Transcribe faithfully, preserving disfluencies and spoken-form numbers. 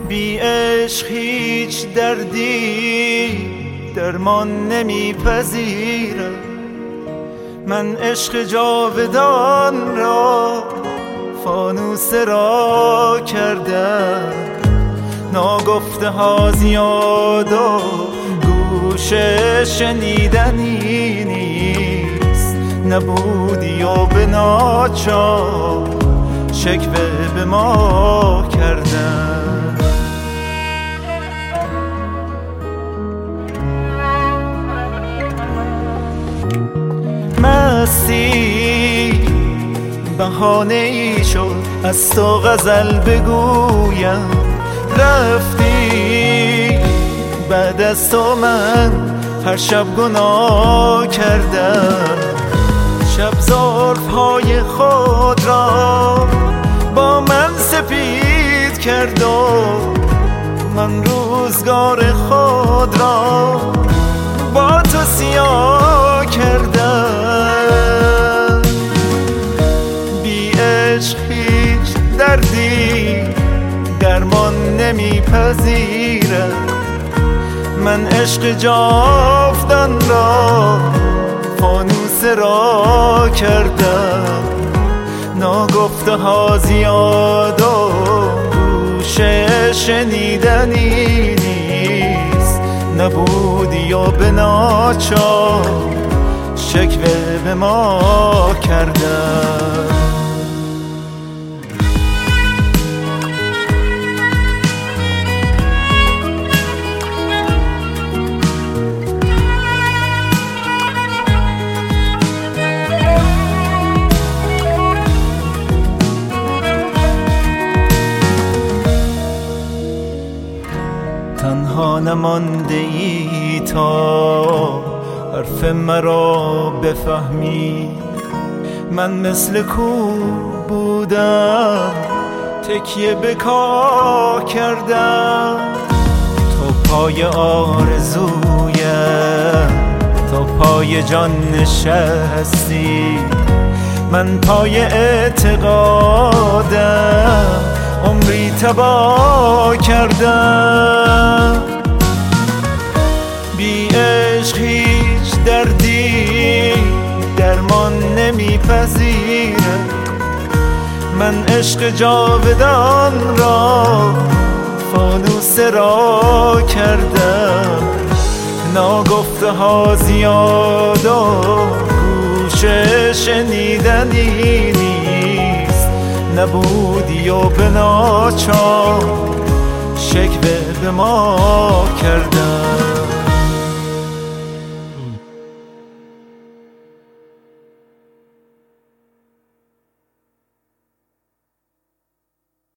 بی عشق هیچ دردی درمان نمیپذیرم. من عشق جاودان را فانوسه را کردم. ناگفته ها زیاد و گوش شنیدنی نیست. نبودی و به ناچار شکوه به ما کردن. مستی بهانه ای شد از تو غزل بگویم. رفتی بعد از تو من هر شب گناه کردم. شب ظرف های خود را با من سپید کرد و من روزگار خود را با تو سیاه کردم. بی عشق هیچ دردی درمان نمیپذیرم. من عشق جاودان را فانوسه را کردم. ناگفته ها زیاد و گوش شنیدنی نیست. نبودی و به ناچار شکوه به ما کردم. تنها نمانده ای تا حرف مرا بفهمی. من مثل کوه بودم تکیه به کاه کردم. تو پای آرزویم تو پای جان نشستی. من پای اعتقادم عمری تباه کردم. بی عشق هیچ دردی درمان نمیپذیرم. من عشق جاودان را فانوسه را کردم. ناگفته ها زیاد و گوش شنیدنی نیست. نبودی و به ناچار شکوه به ما کردم.